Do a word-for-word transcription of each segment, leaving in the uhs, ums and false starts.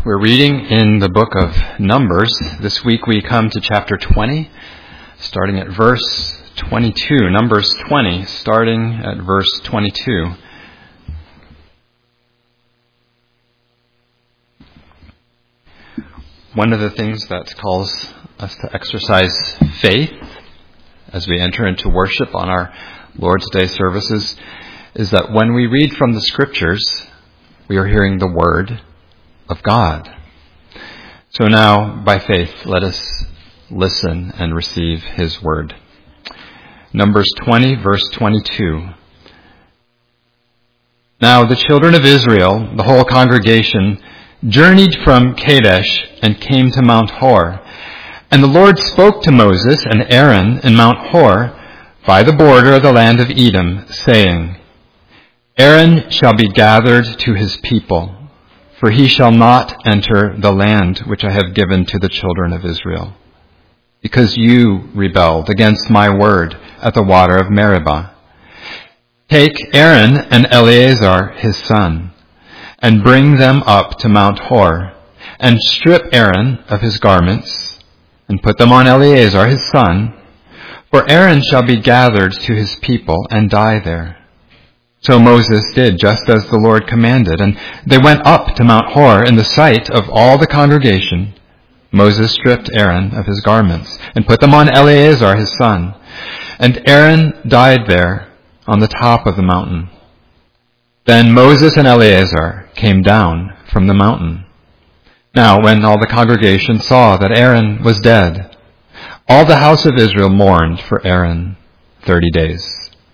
We're reading in the book of Numbers. This week we come to chapter twenty, starting at verse twenty-two. Numbers twenty, starting at verse twenty-two. One of the things that calls us to exercise faith as we enter into worship on our Lord's Day services is that when we read from the Scriptures, we are hearing the Word of God. So now, by faith, let us listen and receive His Word. Numbers twenty, verse twenty-two. Now the children of Israel, the whole congregation, journeyed from Kadesh and came to Mount Hor. And the Lord spoke to Moses and Aaron in Mount Hor by the border of the land of Edom, saying, Aaron shall be gathered to his people, for he shall not enter the land which I have given to the children of Israel, because you rebelled against my word at the water of Meribah. Take Aaron and Eleazar his son, and bring them up to Mount Hor, and strip Aaron of his garments, and put them on Eleazar his son, for Aaron shall be gathered to his people and die there. So Moses did just as the Lord commanded, and they went up to Mount Hor in the sight of all the congregation. Moses stripped Aaron of his garments, and put them on Eleazar his son, and Aaron died there on the top of the mountain. Then Moses and Eleazar came down from the mountain. Now when all the congregation saw that Aaron was dead, all the house of Israel mourned for Aaron thirty days.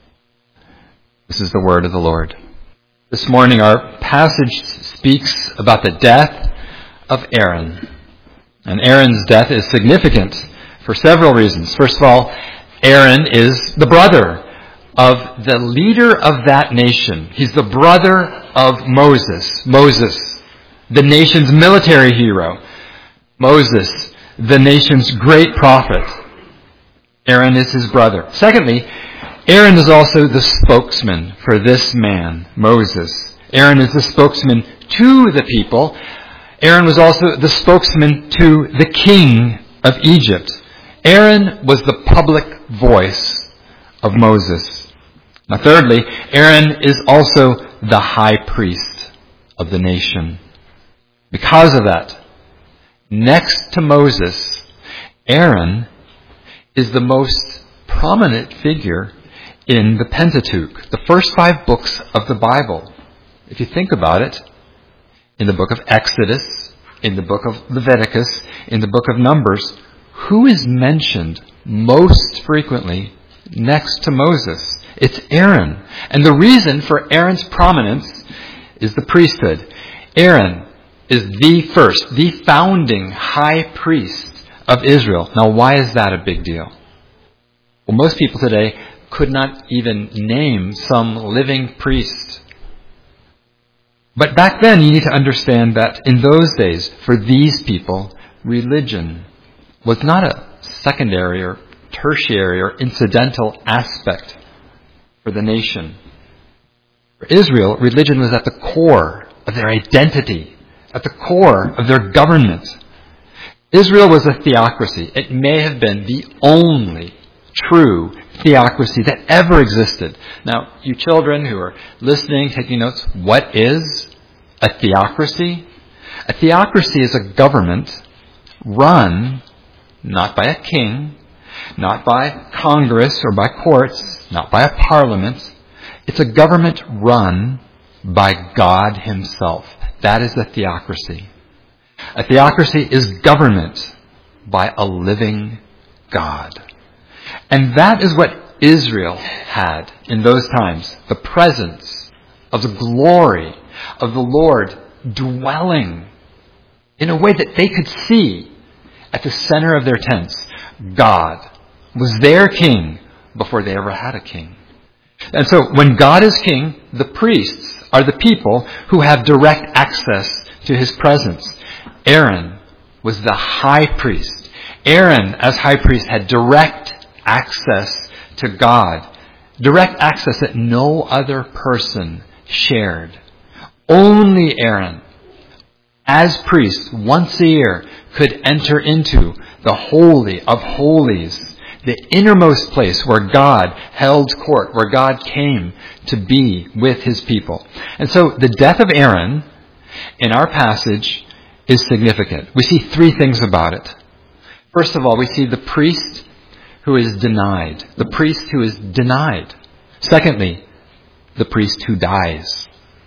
This is the word of the Lord. This morning our passage speaks about the death of Aaron. And Aaron's death is significant for several reasons. First of all, Aaron is the brother of the leader of that nation. He's the brother of Moses. Moses, the nation's military hero. Moses, the nation's great prophet. Aaron is his brother. Secondly, Aaron is also the spokesman for this man, Moses. Aaron is the spokesman to the people. Aaron was also the spokesman to the king of Egypt. Aaron was the public voice of Moses. Now thirdly, Aaron is also the high priest of the nation. Because of that, next to Moses, Aaron is the most prominent figure in the Pentateuch, the first five books of the Bible. If you think about it, in the book of Exodus, in the book of Leviticus, in the book of Numbers, who is mentioned most frequently next to Moses? It's Aaron. And the reason for Aaron's prominence is the priesthood. Aaron is the first, the founding high priest of Israel. Now, why is that a big deal? Well, most people today could not even name some living priest. But back then, you need to understand that in those days, for these people, religion was not a secondary or tertiary or incidental aspect for the nation. For Israel, religion was at the core of their identity, at the core of their government. Israel was a theocracy. It may have been the only true theocracy that ever existed. Now, you children who are listening, taking notes, what is a theocracy? A theocracy is a government run not by a king, not by Congress or by courts, not by a parliament. It's a government run by God Himself. That is a theocracy. A theocracy is government by a living God. And that is what Israel had in those times. The presence of the glory of the Lord dwelling in a way that they could see at the center of their tents. God was their king before they ever had a king. And so when God is king, the priests are the people who have direct access to His presence. Aaron was the high priest. Aaron, as high priest, had direct access to God. Direct access that no other person shared. Only Aaron as priests, once a year, could enter into the Holy of Holies, the innermost place where God held court, where God came to be with his people. And so the death of Aaron in our passage is significant. We see three things about it. First of all, we see the priest who is denied. The priest who is denied. Secondly, the priest who dies.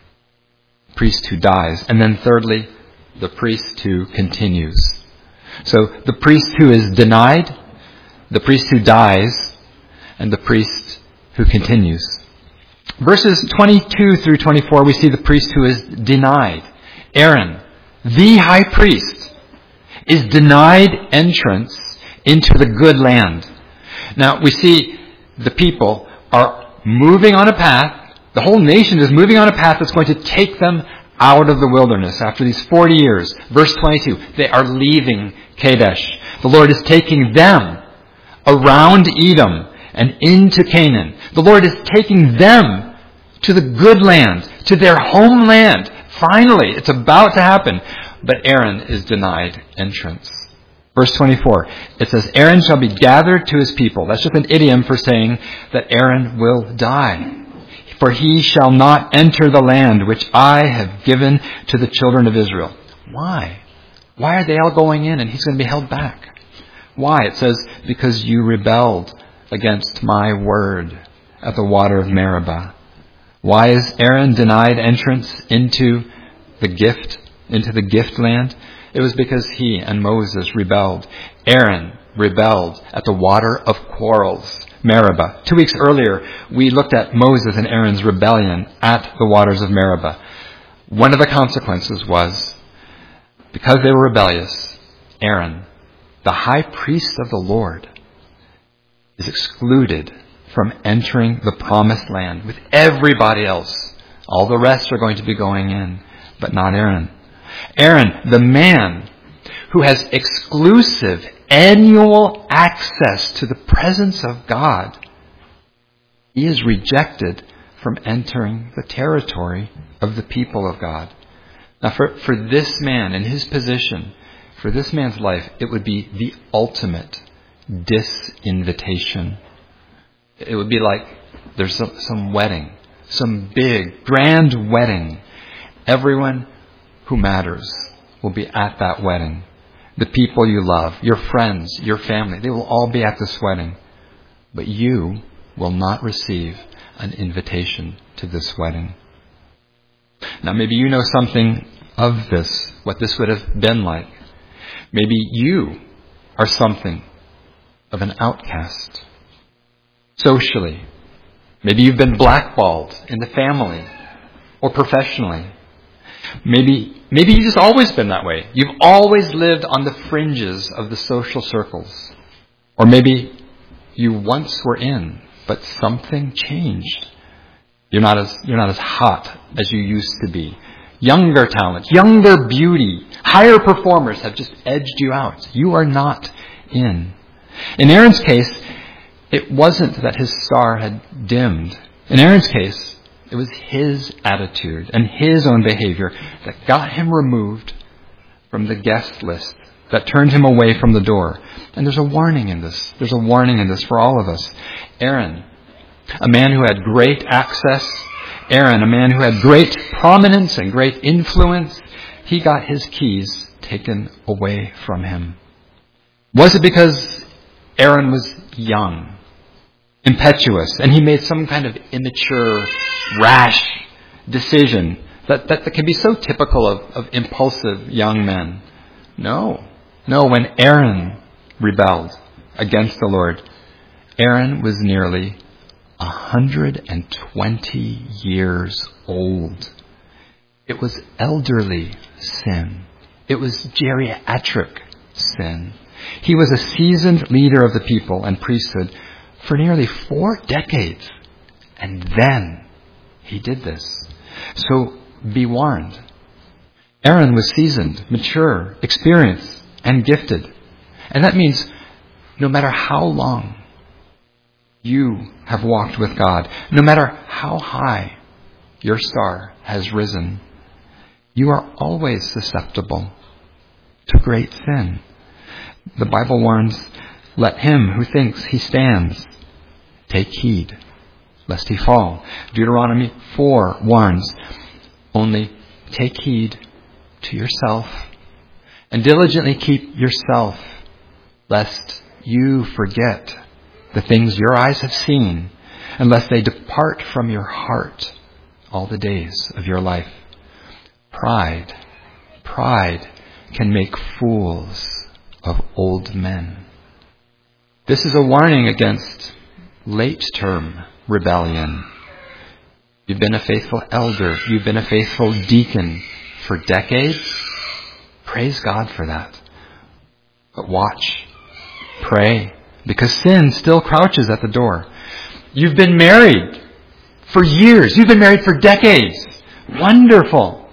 Priest who dies. And then thirdly, the priest who continues. So the priest who is denied, the priest who dies, and the priest who continues. Verses twenty-two through twenty-four, we see the priest who is denied. Aaron, the high priest, is denied entrance into the good land. Now, we see the people are moving on a path. The whole nation is moving on a path that's going to take them out of the wilderness after these forty years. Verse twenty-two, they are leaving Kadesh. The Lord is taking them around Edom and into Canaan. The Lord is taking them to the good land, to their homeland. Finally, it's about to happen. But Aaron is denied entrance. Verse twenty-four, it says, Aaron shall be gathered to his people. That's just an idiom for saying that Aaron will die. For he shall not enter the land which I have given to the children of Israel. Why? Why are they all going in and he's going to be held back? Why? It says, because you rebelled against my word at the water of Meribah. Why is Aaron denied entrance into the gift, into the gift land? It was because he and Moses rebelled. Aaron rebelled at the water of quarrels, Meribah. Two weeks earlier, we looked at Moses and Aaron's rebellion at the waters of Meribah. One of the consequences was, because they were rebellious, Aaron, the high priest of the Lord, is excluded from entering the promised land with everybody else. All the rest are going to be going in, but not Aaron. Aaron, the man who has exclusive annual access to the presence of God, he is rejected from entering the territory of the people of God. Now for, for this man in his position, for this man's life, it would be the ultimate disinvitation. It would be like there's some, some wedding, some big, grand wedding. Everyone who matters will be at that wedding. The people you love, your friends, your family, they will all be at this wedding. But you will not receive an invitation to this wedding. Now maybe you know something of this, what this would have been like. Maybe you are something of an outcast. Socially. Maybe you've been blackballed in the family or professionally. Maybe maybe you've just always been that way. You've always lived on the fringes of the social circles. Or maybe you once were in, but something changed. You're not as you're not as hot as you used to be. Younger talent, younger beauty, higher performers have just edged you out. You are not in. In Aaron's case, it wasn't that his star had dimmed. In Aaron's case, it was his attitude and his own behavior that got him removed from the guest list, that turned him away from the door. And there's a warning in this. There's a warning in this for all of us. Aaron, a man who had great access, Aaron, a man who had great prominence and great influence, he got his keys taken away from him. Was it because Aaron was young, impetuous, and he made some kind of immature, rash decision that, that, that can be so typical of, of impulsive young men? No. No, when Aaron rebelled against the Lord, Aaron was nearly one hundred twenty years old. It was elderly sin. It was geriatric sin. He was a seasoned leader of the people and priesthood for nearly four decades. And then he did this. So be warned. Aaron was seasoned, mature, experienced, and gifted. And that means no matter how long you have walked with God, no matter how high your star has risen, You are always susceptible to great sin. The Bible warns, let him who thinks he stands take heed, lest he fall. Deuteronomy four warns, only take heed to yourself and diligently keep yourself, lest you forget the things your eyes have seen, and lest they depart from your heart all the days of your life. Pride, pride can make fools of old men. This is a warning against late-term rebellion. You've been a faithful elder. You've been a faithful deacon for decades. Praise God for that. But watch. Pray. Because sin still crouches at the door. You've been married for years. You've been married for decades. Wonderful.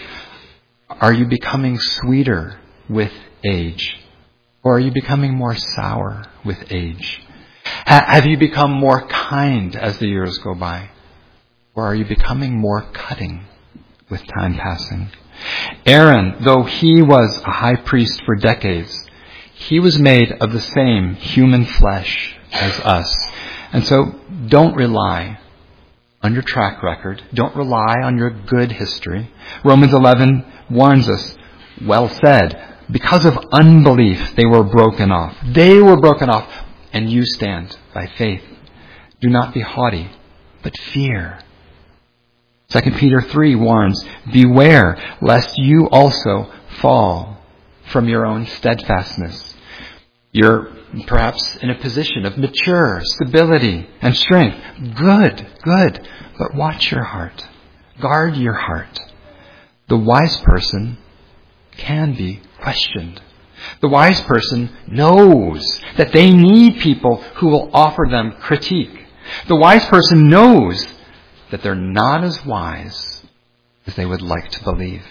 Are you becoming sweeter with age? Or are you becoming more sour with age? Ha- have you become more kind as the years go by? Or are you becoming more cutting with time passing? Aaron, though he was a high priest for decades, he was made of the same human flesh as us. And so don't rely on your track record. Don't rely on your good history. Romans eleven warns us, well said, because of unbelief they were broken off. They were broken off, and you stand by faith. Do not be haughty, but fear. Second Peter three warns, beware lest you also fall from your own steadfastness. You're perhaps in a position of mature stability and strength. Good, good. But watch your heart. Guard your heart. The wise person can be questioned. The wise person knows that they need people who will offer them critique. The wise person knows that they're not as wise as they would like to believe.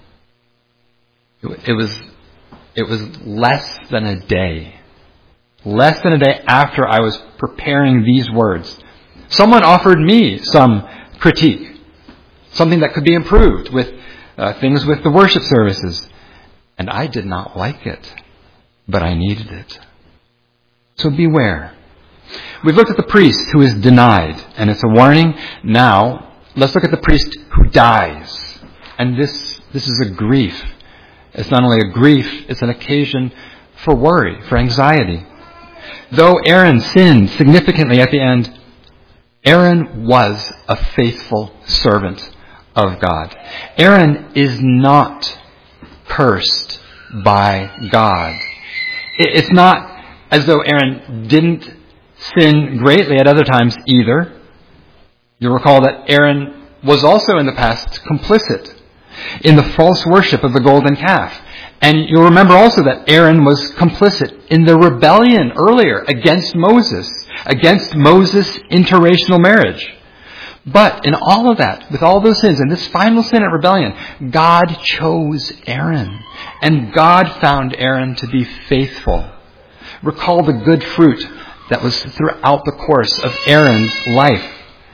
It was, it was less than a day, less than a day after I was preparing these words, someone offered me some critique, something that could be improved with uh, things with the worship services. And I did not like it, but I needed it. So beware. We've looked at the priest who is denied, and it's a warning. Now, let's look at the priest who dies. And this, this is a grief. It's not only a grief, it's an occasion for worry, for anxiety. Though Aaron sinned significantly at the end, Aaron was a faithful servant of God. Aaron is not cursed by God. It's not as though Aaron didn't sin greatly at other times either. You'll recall that Aaron was also in the past complicit in the false worship of the golden calf. And you'll remember also that Aaron was complicit in the rebellion earlier against Moses, against Moses' interracial marriage. But in all of that, with all those sins, and this final sin at rebellion, God chose Aaron. And God found Aaron to be faithful. Recall the good fruit that was throughout the course of Aaron's life.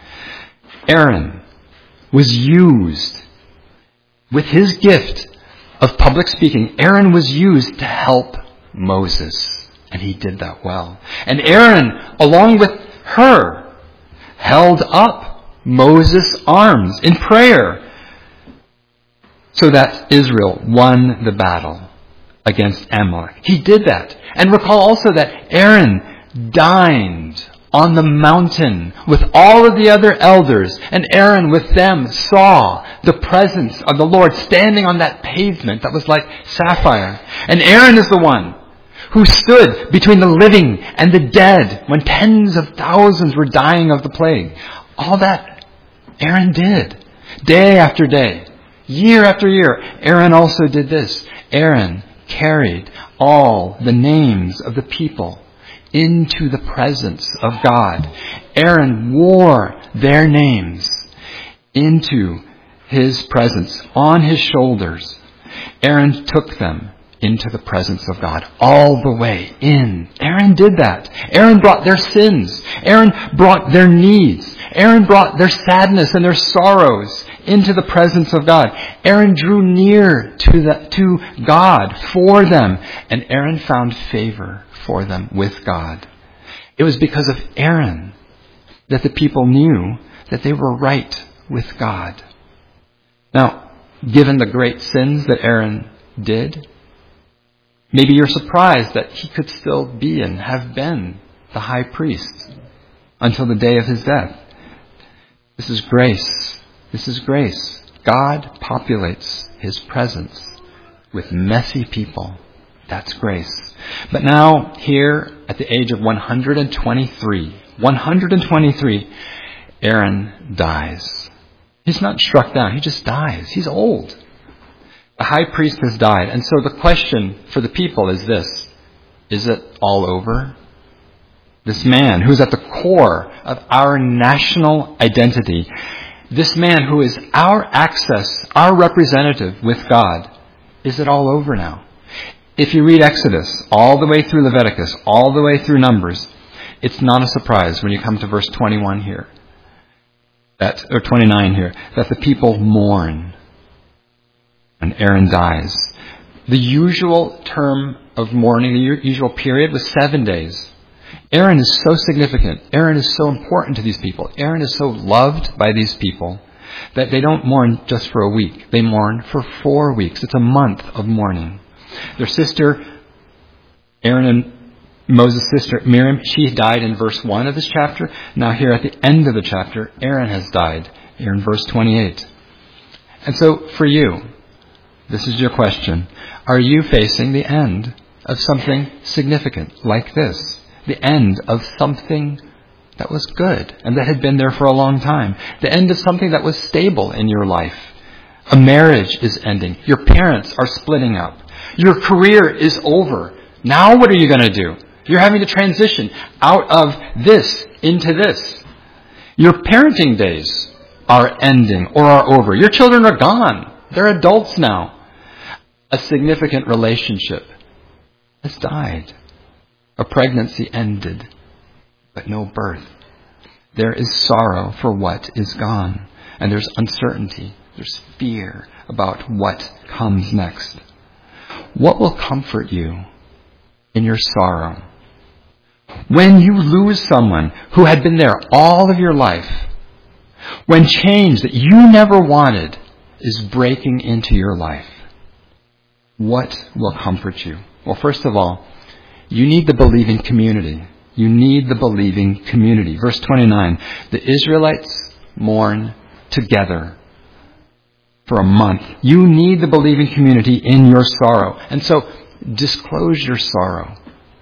Aaron was used with his gift of public speaking. Aaron was used to help Moses, and he did that well. And Aaron, along with her, held up Moses' arms in prayer so that Israel won the battle against Amalek. He did that. And recall also that Aaron dined on the mountain with all of the other elders, and Aaron with them saw the presence of the Lord standing on that pavement that was like sapphire. And Aaron is the one who stood between the living and the dead when tens of thousands were dying of the plague. All that Aaron did, day after day, year after year. Aaron also did this. Aaron carried all the names of the people into the presence of God. Aaron wore their names into his presence on his shoulders. Aaron took them into the presence of God. All the way in. Aaron did that. Aaron brought their sins. Aaron brought their needs. Aaron brought their sadness and their sorrows into the presence of God. Aaron drew near to the, to God for them. And Aaron found favor for them with God. It was because of Aaron that the people knew that they were right with God. Now, given the great sins that Aaron did, maybe you're surprised that he could still be and have been the high priest until the day of his death. This is grace. This is grace. God populates his presence with messy people. That's grace. But now, here at the age of one hundred twenty-three, one hundred twenty-three, Aaron dies. He's not struck down. He just dies. He's old. The high priest has died. And so the question for the people is this: is it all over? This man who's at the core of our national identity, this man who is our access, our representative with God, is it all over now? If you read Exodus all the way through Leviticus, all the way through Numbers, it's not a surprise when you come to verse twenty-one here, that or twenty-nine here, that the people mourn when Aaron dies. The usual term of mourning, the usual period, was seven days. Aaron is so significant. Aaron is so important to these people. Aaron is so loved by these people that they don't mourn just for a week. They mourn for four weeks. It's a month of mourning. Their sister, Aaron and Moses' sister, Miriam, she died in verse one of this chapter. Now here at the end of the chapter, Aaron has died, here in verse twenty-eight. And so for you, this is your question. Are you facing the end of something significant like this? The end of something that was good and that had been there for a long time. The end of something that was stable in your life. A marriage is ending. Your parents are splitting up. Your career is over. Now what are you going to do? You're having to transition out of this into this. Your parenting days are ending or are over. Your children are gone. They're adults now. A significant relationship has died. A pregnancy ended, but no birth. There is sorrow for what is gone. And there's uncertainty. There's fear about what comes next. What will comfort you in your sorrow? When you lose someone who had been there all of your life, when change that you never wanted is breaking into your life, what will comfort you? Well, first of all, you need the believing community. You need the believing community. Verse twenty-nine, the Israelites mourn together for a month. You need the believing community in your sorrow. And so, disclose your sorrow.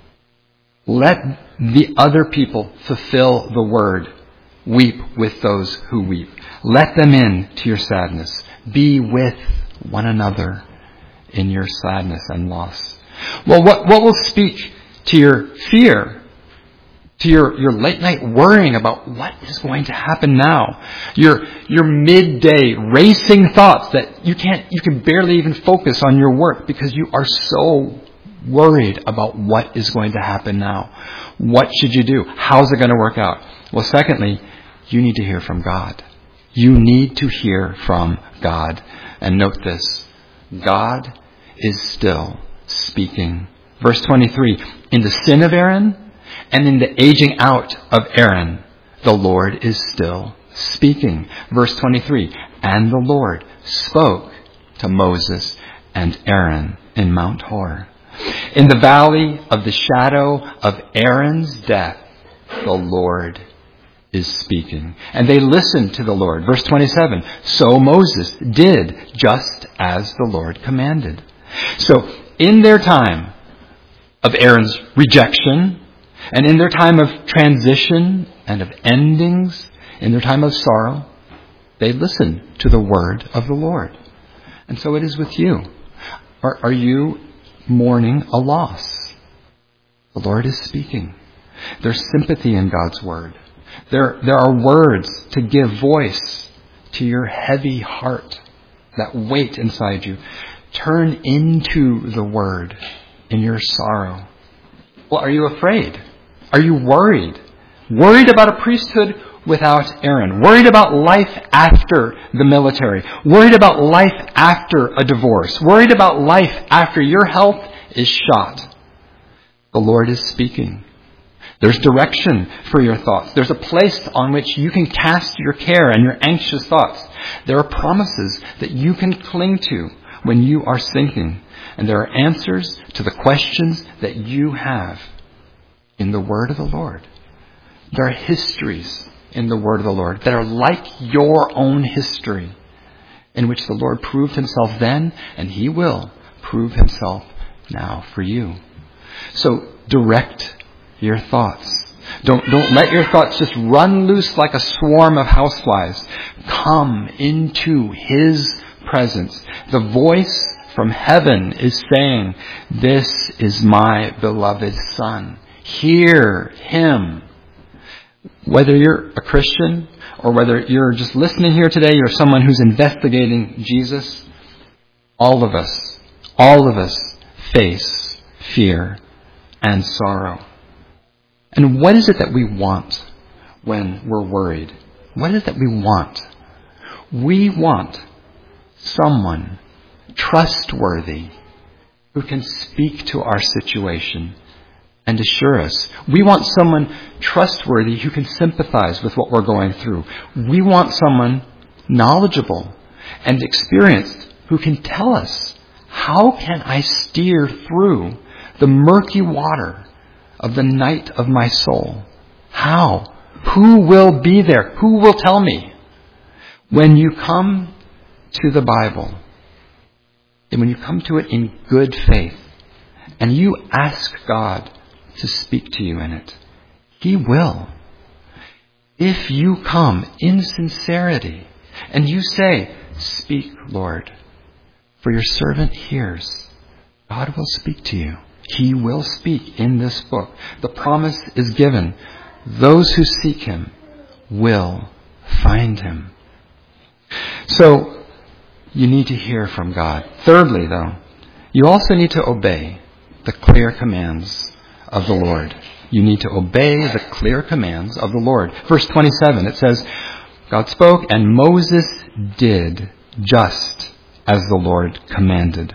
Let the other people fulfill the word. Weep with those who weep. Let them in to your sadness. Be with one another in your sadness and loss. Well, what, what will speak to your fear? To your, your late night worrying about what is going to happen now. Your, your midday racing thoughts that you can't, you can barely even focus on your work because you are so worried about what is going to happen now. What should you do? How's it going to work out? Well, secondly, you need to hear from God. You need to hear from God. And note this, God is still speaking. Verse twenty-three, in the sin of Aaron and in the aging out of Aaron, the Lord is still speaking. Verse twenty-three, and the Lord spoke to Moses and Aaron in Mount Hor. In the valley of the shadow of Aaron's death, the Lord is speaking. And they listened to the Lord. Verse twenty-seven, so Moses did just as the Lord commanded. So in their time of Aaron's rejection, and in their time of transition and of endings, in their time of sorrow, they listened to the word of the Lord. And so it is with you. Are, are you mourning a loss? The Lord is speaking. There's sympathy in God's word. There, there are words to give voice to your heavy heart, that weight inside you. Turn into the Word in your sorrow. Well, are you afraid? Are you worried? Worried about a priesthood without Aaron? Worried about life after the military? Worried about life after a divorce? Worried about life after your health is shot? The Lord is speaking. There's direction for your thoughts. There's a place on which you can cast your care and your anxious thoughts. There are promises that you can cling to when you are sinking. And there are answers to the questions that you have in the Word of the Lord. There are histories in the Word of the Lord that are like your own history, in which the Lord proved himself then, and he will prove himself now for you. So direct your thoughts. Don't, don't let your thoughts just run loose like a swarm of houseflies. Come into his presence. The voice from heaven is saying, "This is my beloved Son. Hear him." Whether you're a Christian or whether you're just listening here today, you're someone who's investigating Jesus, all of us, all of us face fear and sorrow. And what is it that we want when we're worried? What is it that we want? We want someone trustworthy who can speak to our situation and assure us. We want someone trustworthy who can sympathize with what we're going through. We want someone knowledgeable and experienced who can tell us, how can I steer through the murky water of the night of my soul? How? Who will be there? Who will tell me? When you come to the Bible, and when you come to it in good faith, and you ask God to speak to you in it, he will. If you come in sincerity and you say, "Speak, Lord, for your servant hears," God will speak to you. He will speak in this book. The promise is given. Those who seek him will find him. So, you need to hear from God. Thirdly, though, you also need to obey the clear commands of the Lord. You need to obey the clear commands of the Lord. Verse twenty-seven, it says, God spoke, and Moses did just as the Lord commanded.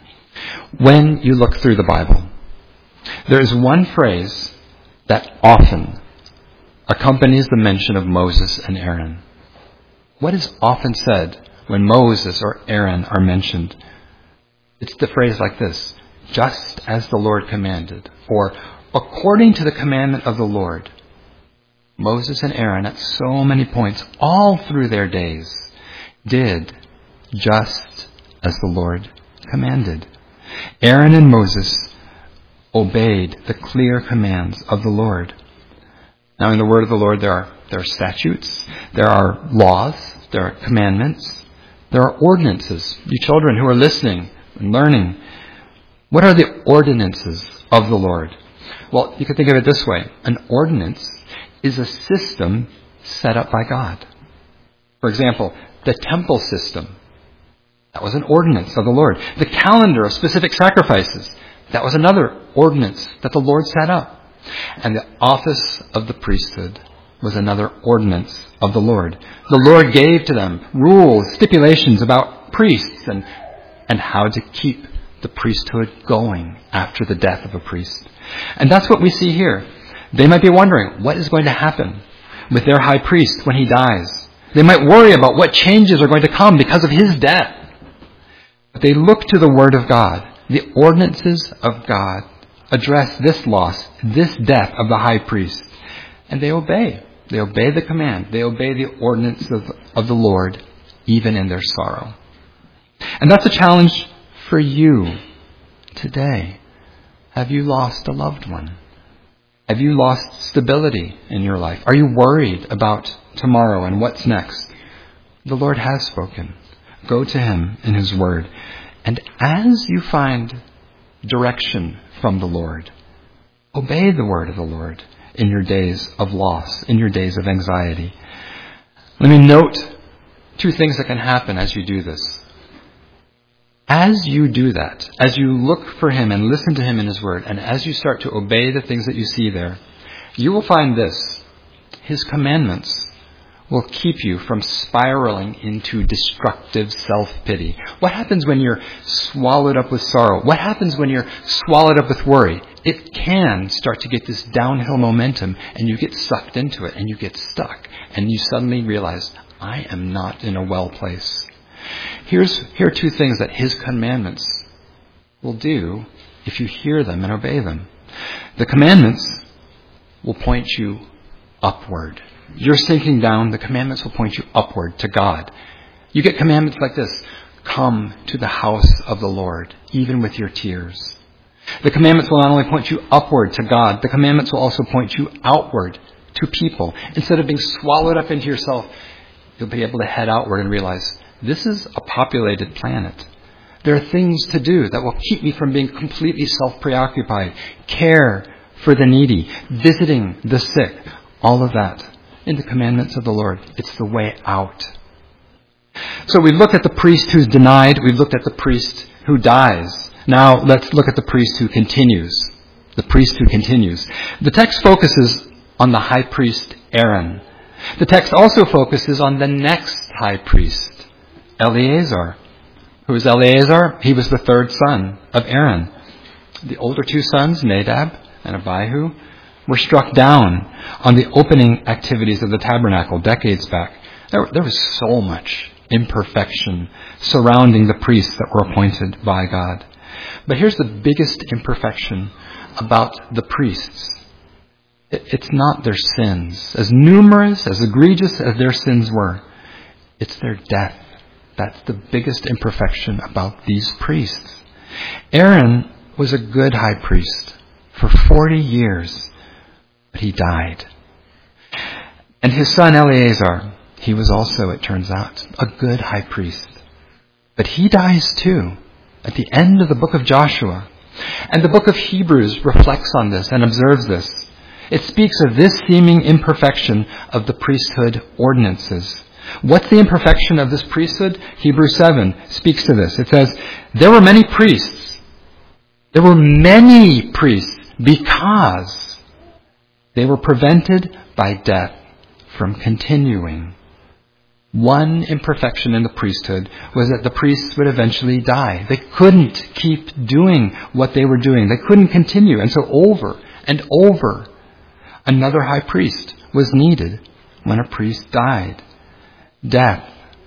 When you look through the Bible, there is one phrase that often accompanies the mention of Moses and Aaron. What is often said when Moses or Aaron are mentioned? It's the phrase like this: just as the Lord commanded, or according to the commandment of the Lord. Moses and Aaron, at so many points, all through their days, did just as the Lord commanded. Aaron and Moses obeyed the clear commands of the Lord. Now, in the word of the Lord, there are, there are statutes, there are laws, there are commandments, there are ordinances. You children who are listening and learning, what are the ordinances of the Lord? Well, you could think of it this way. An ordinance is a system set up by God. For example, the temple system, that was an ordinance of the Lord. The calendar of specific sacrifices, that was another ordinance that the Lord set up. And the office of the priesthood was another ordinance of the Lord. The Lord gave to them rules, stipulations about priests and, and how to keep the priesthood going after the death of a priest. And that's what we see here. They might be wondering what is going to happen with their high priest when he dies. They might worry about what changes are going to come because of his death. But they look to the Word of God. The ordinances of God address this loss, this death of the high priest. And they obey. They obey the command. They obey the ordinance of, of the Lord, even in their sorrow. And that's a challenge for you today. Have you lost a loved one? Have you lost stability in your life? Are you worried about tomorrow and what's next? The Lord has spoken. Go to him in his word. And as you find direction from the Lord, obey the word of the Lord in your days of loss, in your days of anxiety. Let me note two things that can happen as you do this. As you do that, as you look for him and listen to him in his word, and as you start to obey the things that you see there, you will find this. His commandments will keep you from spiraling into destructive self-pity. What happens when you're swallowed up with sorrow? What happens when you're swallowed up with worry? It can start to get this downhill momentum, and you get sucked into it, and you get stuck, and you suddenly realize, I am not in a well place. Here's, here are two things that his commandments will do if you hear them and obey them. The commandments will point you upward. You're sinking down, the commandments will point you upward to God. You get commandments like this. Come to the house of the Lord, even with your tears. The commandments will not only point you upward to God, the commandments will also point you outward to people. Instead of being swallowed up into yourself, you'll be able to head outward and realize, this is a populated planet. There are things to do that will keep me from being completely self-preoccupied. Care for the needy, visiting the sick, all of that. In the commandments of the Lord, it's the way out. So we've looked at the priest who's denied. We've looked at the priest who dies. Now let's look at the priest who continues. The priest who continues. The text focuses on the high priest Aaron. The text also focuses on the next high priest, Eleazar. Who is Eleazar? He was the third son of Aaron. The older two sons, Nadab and Abihu, were struck down on the opening activities of the tabernacle decades back. There, there was so much imperfection surrounding the priests that were appointed by God. But here's the biggest imperfection about the priests. It, it's not their sins. As numerous, as egregious as their sins were, it's their death. That's the biggest imperfection about these priests. Aaron was a good high priest for forty years. But he died. And his son Eleazar, he was also, it turns out, a good high priest. But he dies too, at the end of the book of Joshua. And the book of Hebrews reflects on this and observes this. It speaks of this seeming imperfection of the priesthood ordinances. What's the imperfection of this priesthood? Hebrews seven speaks to this. It says, there were many priests. There were many priests because they were prevented by death from continuing. One imperfection in the priesthood was that the priests would eventually die. They couldn't keep doing what they were doing. They couldn't continue. And so over and over, another high priest was needed when a priest died. Death.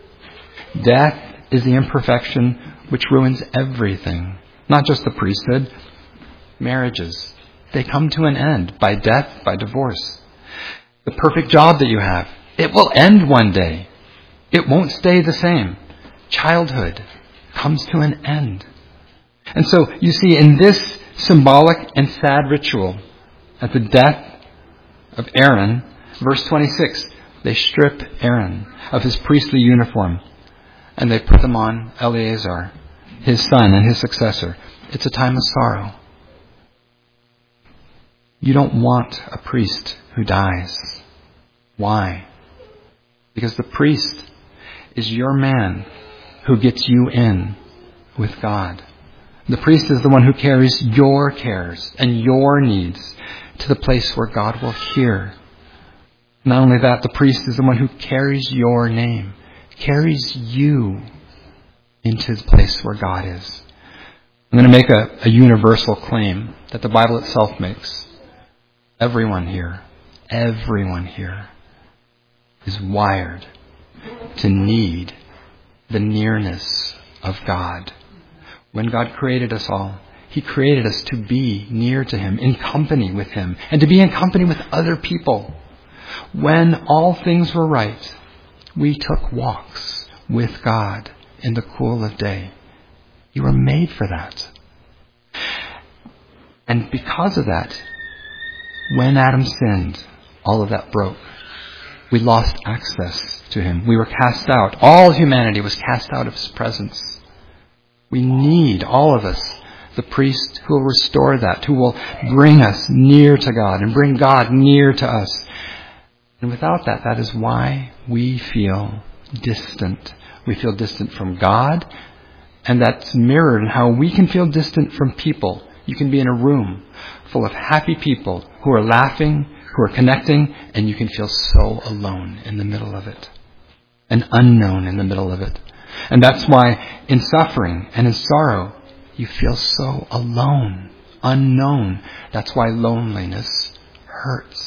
Death is the imperfection which ruins everything. Not just the priesthood, marriages. They come to an end by death, by divorce. The perfect job that you have, it will end one day. It won't stay the same. Childhood comes to an end. And so you see in this symbolic and sad ritual, at the death of Aaron, verse twenty-six, they strip Aaron of his priestly uniform and they put them on Eleazar, his son and his successor. It's a time of sorrow. You don't want a priest who dies. Why? Because the priest is your man who gets you in with God. The priest is the one who carries your cares and your needs to the place where God will hear. Not only that, the priest is the one who carries your name, carries you into the place where God is. I'm going to make a, a universal claim that the Bible itself makes. Everyone here, everyone here is wired to need the nearness of God. When God created us all, He created us to be near to Him, in company with Him, and to be in company with other people. When all things were right, we took walks with God in the cool of day. You were made for that. And because of that, when Adam sinned, all of that broke. We lost access to Him. We were cast out. All humanity was cast out of His presence. We need, all of us, the priest who will restore that, who will bring us near to God and bring God near to us. And without that, that is why we feel distant. We feel distant from God And that's mirrored in how we can feel distant from people. You can be in a room full of happy people who are laughing, who are connecting, and you can feel so alone in the middle of it. And unknown in the middle of it. And that's why in suffering and in sorrow, you feel so alone, unknown. That's why loneliness hurts.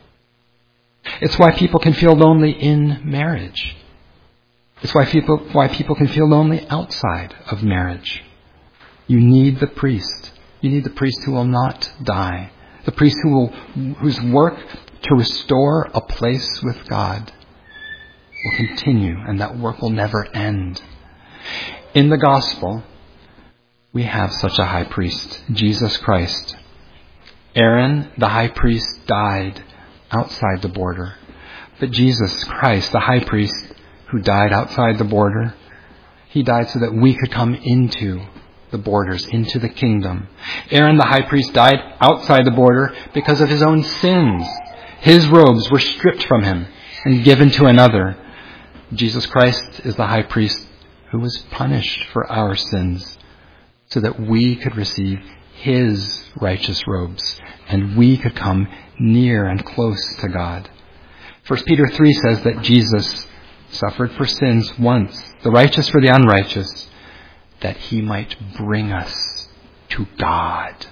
It's why people can feel lonely in marriage. It's why people, why people can feel lonely outside of marriage. You need the priest. You need the priest who will not die. The priest who will, whose work to restore a place with God will continue, and that work will never end. In the gospel, we have such a high priest, Jesus Christ. Aaron, the high priest, died outside the border. But Jesus Christ, the high priest who died outside the border, he died so that we could come into the borders, into the kingdom. Aaron, the high priest, died outside the border because of his own sins. His robes were stripped from him and given to another. Jesus Christ is the high priest who was punished for our sins so that we could receive his righteous robes and we could come near and close to God. First Peter three says that Jesus suffered for sins once, the righteous for the unrighteous, that he might bring us to God.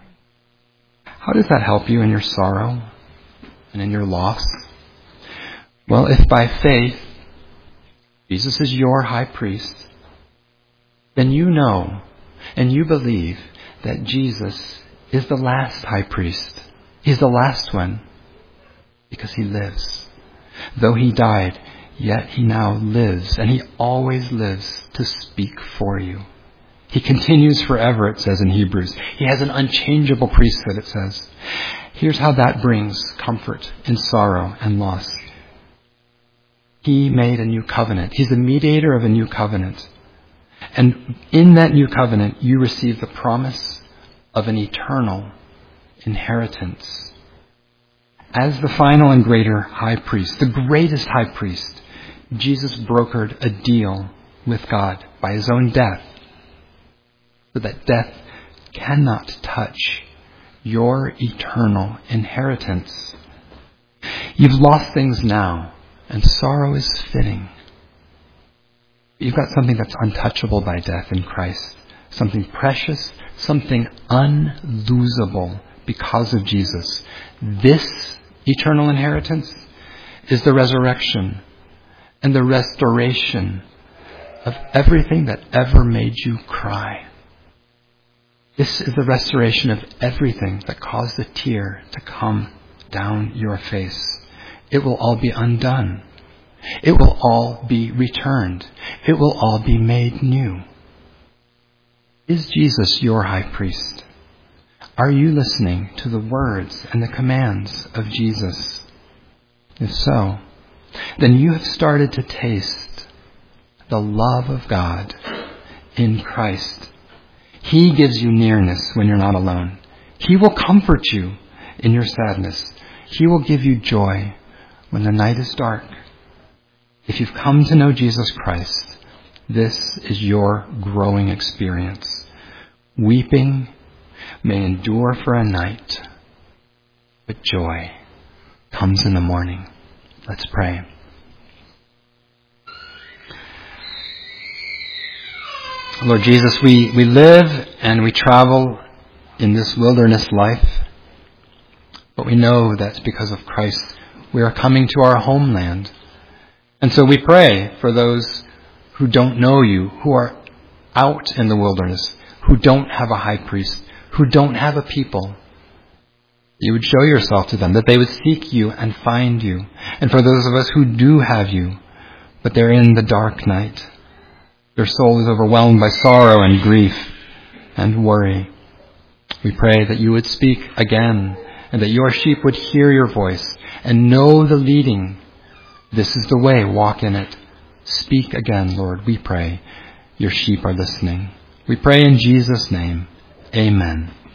How does that help you in your sorrow and in your loss? Well, if by faith Jesus is your high priest, then you know and you believe that Jesus is the last high priest. He's the last one because he lives. Though he died, yet he now lives, and he always lives to speak for you. He continues forever, it says in Hebrews. He has an unchangeable priesthood, it says. Here's how that brings comfort in sorrow and loss. He made a new covenant. He's the mediator of a new covenant. And in that new covenant, you receive the promise of an eternal inheritance. As the final and greater high priest, the greatest high priest, Jesus brokered a deal with God by his own death, so that death cannot touch your eternal inheritance. You've lost things now, and sorrow is fitting. You've got something that's untouchable by death in Christ, something precious, something unlosable because of Jesus. This eternal inheritance is the resurrection and the restoration of everything that ever made you cry. This is the restoration of everything that caused a tear to come down your face. It will all be undone. It will all be returned. It will all be made new. Is Jesus your high priest? Are you listening to the words and the commands of Jesus? If so, then you have started to taste the love of God in Christ. He gives you nearness when you're not alone. He will comfort you in your sadness. He will give you joy when the night is dark. If you've come to know Jesus Christ, this is your growing experience. Weeping may endure for a night, but joy comes in the morning. Let's pray. Lord Jesus, we, we live and we travel in this wilderness life, but we know that because of Christ, we are coming to our homeland. And so we pray for those who don't know you, who are out in the wilderness, who don't have a high priest, who don't have a people. You would show yourself to them, that they would seek you and find you. And for those of us who do have you, but they're in the dark night, their soul is overwhelmed by sorrow and grief and worry, we pray that you would speak again and that your sheep would hear your voice and know the leading. This is the way, walk in it. Speak again, Lord, we pray. Your sheep are listening. We pray in Jesus' name. Amen.